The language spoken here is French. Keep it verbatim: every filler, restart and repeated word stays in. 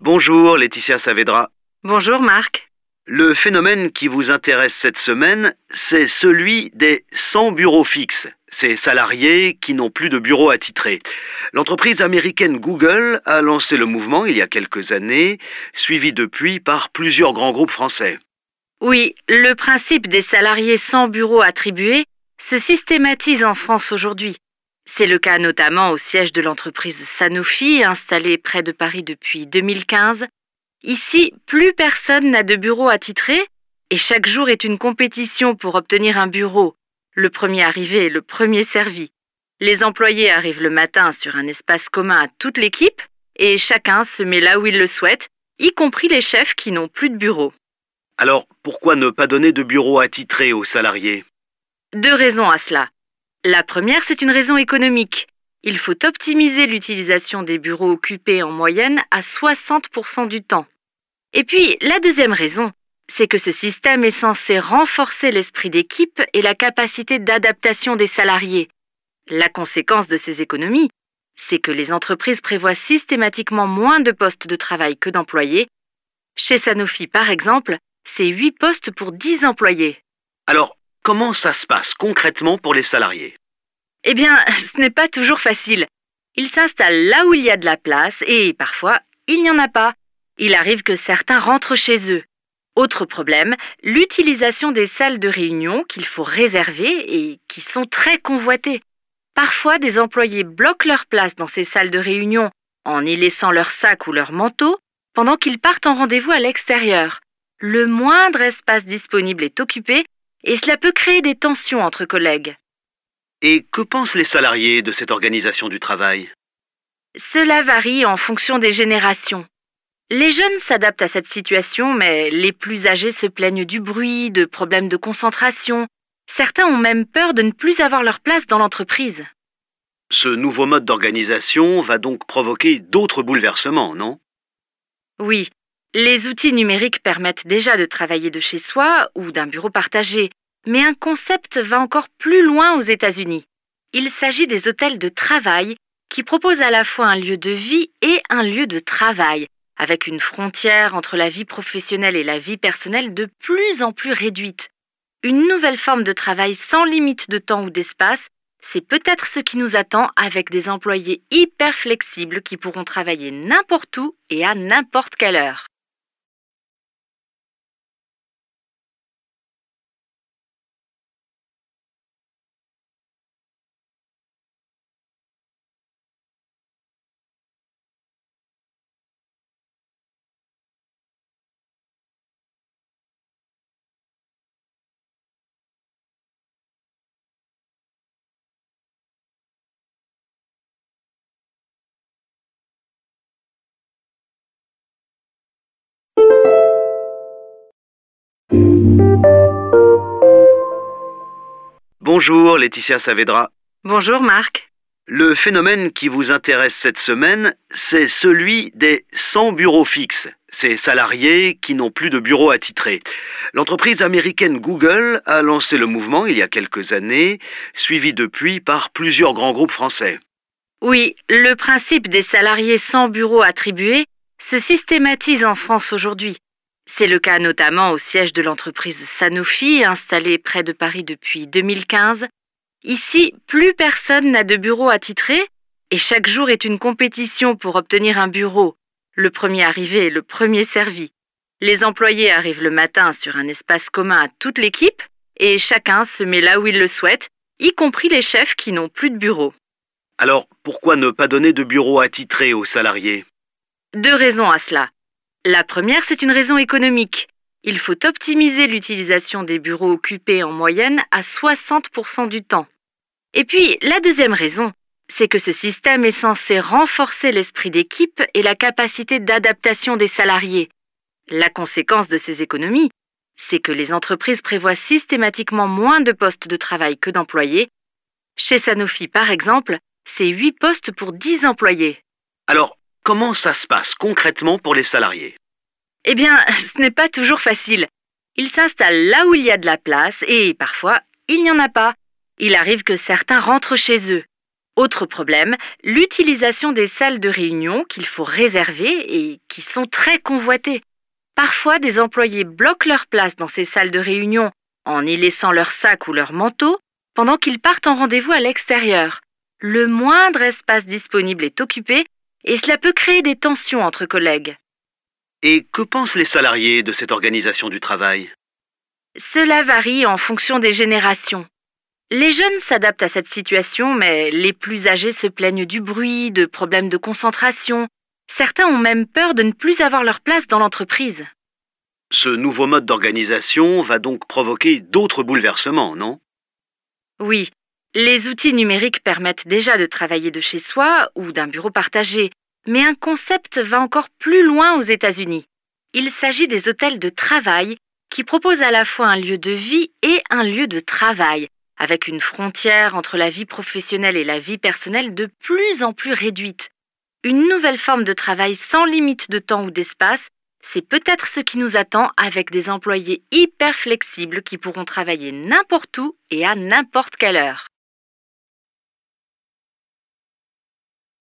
Bonjour Laetitia Saavedra. Bonjour Marc. Le phénomène qui vous intéresse cette semaine, c'est celui des sans bureaux fixes, ces salariés qui n'ont plus de bureau attitré. L'entreprise américaine Google a lancé le mouvement il y a quelques années, suivi depuis par plusieurs grands groupes français. Oui, le principe des salariés sans bureau attribué se systématise en France aujourd'hui. C'est le cas notamment au siège de l'entreprise Sanofi, installée près de Paris depuis deux mille quinze. Ici, plus personne n'a de bureau attitré et chaque jour est une compétition pour obtenir un bureau. Le premier arrivé est le premier servi. Les employés arrivent le matin sur un espace commun à toute l'équipe et chacun se met là où il le souhaite, y compris les chefs qui n'ont plus de bureau. Alors, pourquoi ne pas donner de bureau attitré aux salariés? Deux raisons à cela. La première, c'est une raison économique. Il faut optimiser l'utilisation des bureaux occupés en moyenne à soixante pour cent du temps. Et puis, la deuxième raison, c'est que ce système est censé renforcer l'esprit d'équipe et la capacité d'adaptation des salariés. La conséquence de ces économies, c'est que les entreprises prévoient systématiquement moins de postes de travail que d'employés. Chez Sanofi, par exemple, c'est huit postes pour dix employés. Alors, comment ça se passe concrètement pour les salariés? Eh bien, ce n'est pas toujours facile. Ils s'installent là où il y a de la place et parfois, il n'y en a pas. Il arrive que certains rentrent chez eux. Autre problème, l'utilisation des salles de réunion qu'il faut réserver et qui sont très convoitées. Parfois, des employés bloquent leur place dans ces salles de réunion en y laissant leur sac ou leur manteau pendant qu'ils partent en rendez-vous à l'extérieur. Le moindre espace disponible est occupé et cela peut créer des tensions entre collègues. Et que pensent les salariés de cette organisation du travail? Cela varie en fonction des générations. Les jeunes s'adaptent à cette situation, mais les plus âgés se plaignent du bruit, de problèmes de concentration. Certains ont même peur de ne plus avoir leur place dans l'entreprise. Ce nouveau mode d'organisation va donc provoquer d'autres bouleversements, non? Oui, les outils numériques permettent déjà de travailler de chez soi ou d'un bureau partagé, mais un concept va encore plus loin aux États-Unis. Il s'agit des hôtels de travail qui proposent à la fois un lieu de vie et un lieu de travail, avec une frontière entre la vie professionnelle et la vie personnelle de plus en plus réduite. Une nouvelle forme de travail sans limite de temps ou d'espace, c'est peut-être ce qui nous attend avec des employés hyper flexibles qui pourront travailler n'importe où et à n'importe quelle heure. Bonjour Laetitia Saavedra. Bonjour Marc. Le phénomène qui vous intéresse cette semaine, c'est celui des sans bureaux fixes, ces salariés qui n'ont plus de bureau attitré. L'entreprise américaine Google a lancé le mouvement il y a quelques années, suivi depuis par plusieurs grands groupes français. Oui, le principe des salariés sans bureau attribué se systématise en France aujourd'hui. C'est le cas notamment au siège de l'entreprise Sanofi, installée près de Paris depuis deux mille quinze. Ici, plus personne n'a de bureau attitré et chaque jour est une compétition pour obtenir un bureau. Le premier arrivé est le premier servi. Les employés arrivent le matin sur un espace commun à toute l'équipe et chacun se met là où il le souhaite, y compris les chefs qui n'ont plus de bureau. Alors, pourquoi ne pas donner de bureau attitré aux salariés? Deux raisons à cela. La première, c'est une raison économique. Il faut optimiser l'utilisation des bureaux occupés en moyenne à soixante pour cent du temps. Et puis, la deuxième raison, c'est que ce système est censé renforcer l'esprit d'équipe et la capacité d'adaptation des salariés. La conséquence de ces économies, c'est que les entreprises prévoient systématiquement moins de postes de travail que d'employés. Chez Sanofi, par exemple, c'est huit postes pour dix employés. Alors, comment ça se passe concrètement pour les salariés? Eh bien, ce n'est pas toujours facile. Ils s'installent là où il y a de la place et parfois, il n'y en a pas. Il arrive que certains rentrent chez eux. Autre problème, l'utilisation des salles de réunion qu'il faut réserver et qui sont très convoitées. Parfois, des employés bloquent leur place dans ces salles de réunion en y laissant leur sac ou leur manteau pendant qu'ils partent en rendez-vous à l'extérieur. Le moindre espace disponible est occupé et cela peut créer des tensions entre collègues. Et que pensent les salariés de cette organisation du travail? Cela varie en fonction des générations. Les jeunes s'adaptent à cette situation, mais les plus âgés se plaignent du bruit, de problèmes de concentration. Certains ont même peur de ne plus avoir leur place dans l'entreprise. Ce nouveau mode d'organisation va donc provoquer d'autres bouleversements, non? Oui, les outils numériques permettent déjà de travailler de chez soi ou d'un bureau partagé, mais un concept va encore plus loin aux États-Unis. Il s'agit des hôtels de travail qui proposent à la fois un lieu de vie et un lieu de travail, avec une frontière entre la vie professionnelle et la vie personnelle de plus en plus réduite. Une nouvelle forme de travail sans limite de temps ou d'espace, c'est peut-être ce qui nous attend avec des employés hyper flexibles qui pourront travailler n'importe où et à n'importe quelle heure.